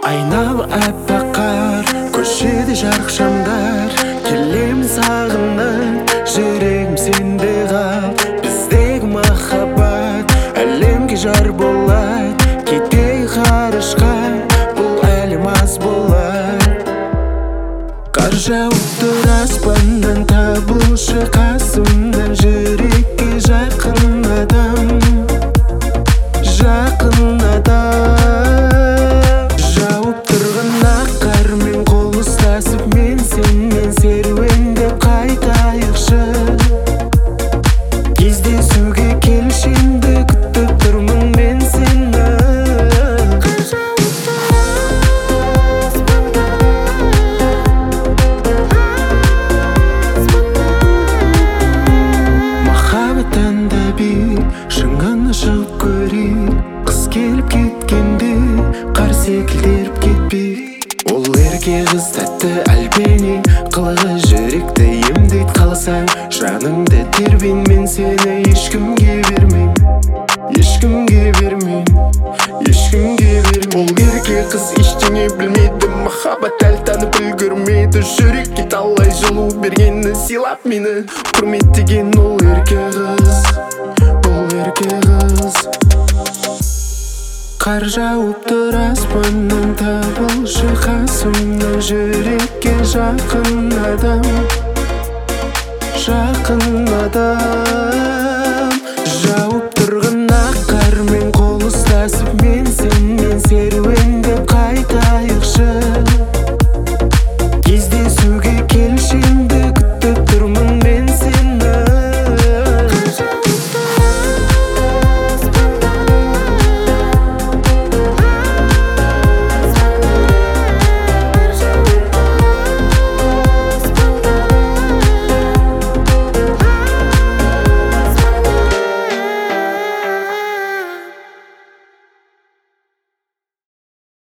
Айнала аппақ қар, көшеде жарық шамдар. Келемін сағынып, жүрегім сенде қал. Біздегі махаббат әлемге жар болады. Кетейік ғарышқа, бұл әлем аз болады. Қар жауып тұр аспаннан, табылшы қасымнан. Жүрекке жақын адам, жақын адам. Жауып тұрған ақ қармен қол ұстасып, мен сенмен серуендеп қайтайықшы. Кездесуге келші, енді күтіп тұрмын мен сені. Қар жауып махаббаттан да биік шыңғаны шығып көрейік. Қыз келіп кеткенде қар секілдеріп кетпейік. Ол ерке қыз тәтті әлпені, қылығы жүректі емдейді. Қаласаң жаныңды тербейін, мен сені ешкімге бермеймін, ешкімге бермеймін, ешкімге бермеймін. Ол ерке қыз ештеңе білмейді, махаббат әлі танып үлгермейді. Жүрекке талай жылу бергені, сыйлап мені құрметтеген ол ерке қыз, ол ерке қыз. Қар жауып тұр аспаннан, табылшы қасымнан. Жүрекке жақын адам, жақын адам.